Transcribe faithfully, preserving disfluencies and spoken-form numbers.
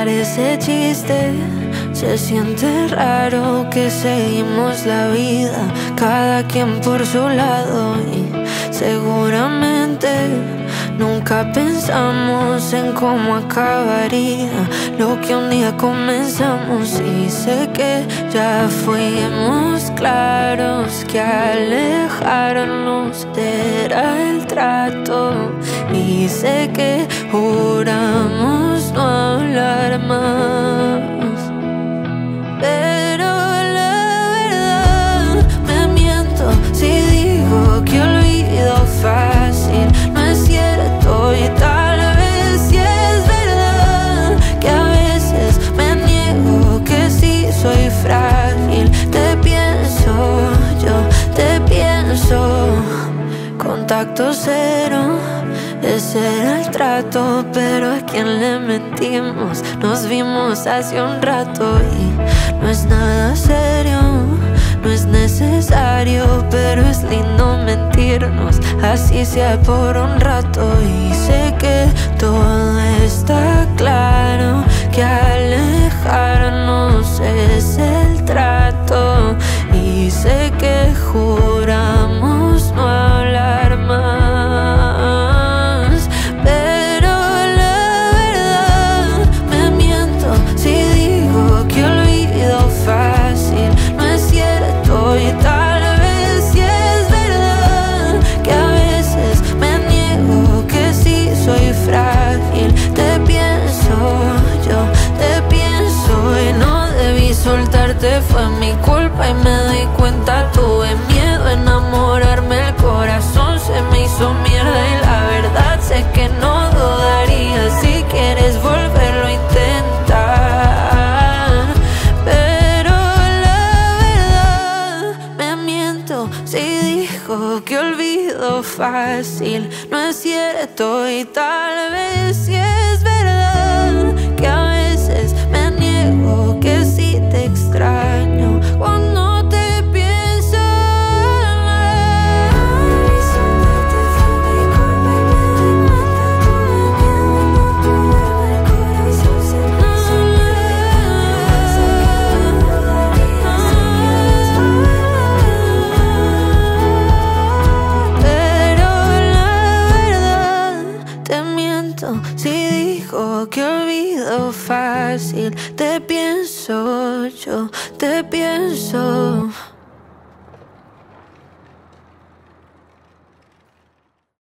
parece chiste, se siente raro que seguimos la vida, cada quien por su lado, y seguramente nunca pensamos en cómo acabaría lo que un día comenzamos. Y sé que ya fuimos claros que alejarnos era el trato, y sé que juramos no hablar más. Pero la verdad me miento si digo que olvido fácil. No es cierto, y tal vez sí es verdad que a veces me niego, que sí soy frágil. Te pienso, yo te pienso. Contacto cero, ese era el trato, pero ¿a quién le mentimos? Nos vimos hace un rato y no es nada serio, no es necesario, pero es lindo mentirnos, así sea por un rato. Y sé que todo está claro, que alejarnos es el trato, y sé que juramos no hablar más. Pero la verdad me miento si digo que olvido fácil. No es cierto, y tal vez sí es verdad que a veces me niego, que sí soy frágil. Te pienso, yo te pienso, y no debí soltarte, fue mi culpa y me di cuenta. Tuve miedo a enamorarme, el corazón se me hizo mierda, y la verdad sé que no dudaría. Si quieres volverlo a intentar, pero la verdad me miento si digo que olvido fácil. No es cierto, y tal vez sí es verdad que a veces me niego, que sí te extraño cuando te pienso. Pero la verdad te miento si digo que olvido fácil. Te pienso, yo te pienso.